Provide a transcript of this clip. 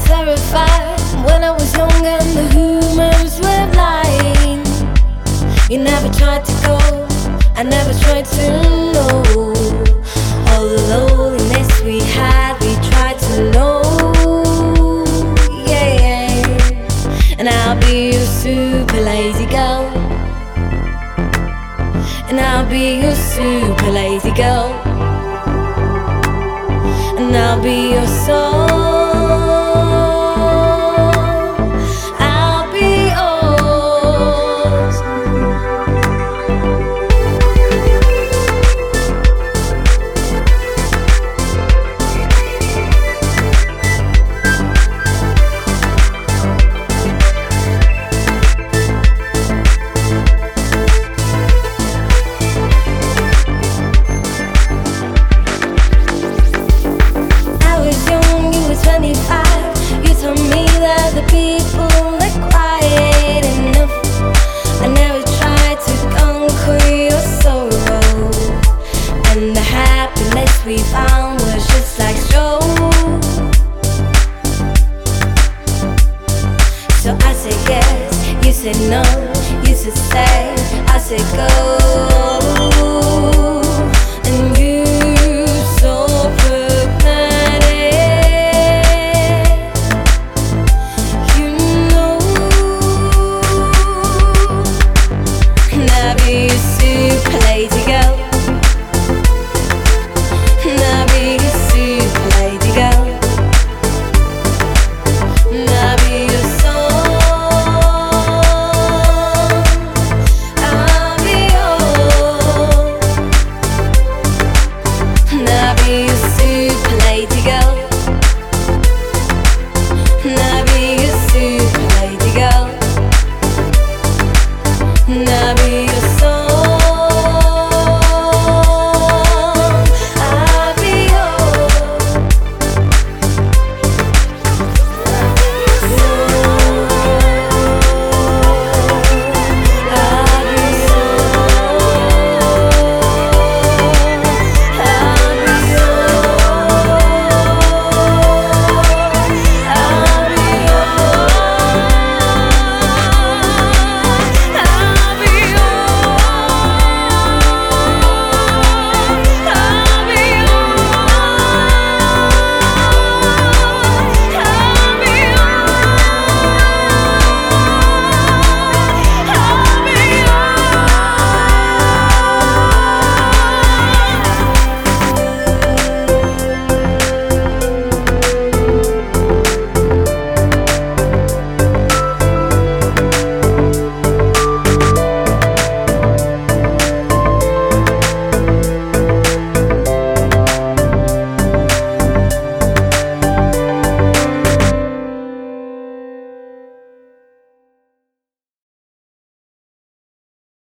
terrified when I was young and the humans were blind. You never tried to go, I never tried to know. All the loneliness we had, we tried to know. Yeah, yeah. And I'll be your super lazy girl. And I'll be your super lazy girl. And I'll be your soul. I'll be yours. I was young, you were 25. You told me that the people are quiet enough. I never tried to conquer your sorrow, and the happiness we found was just like straw. So I said yes, you said no, you said stay, I said go.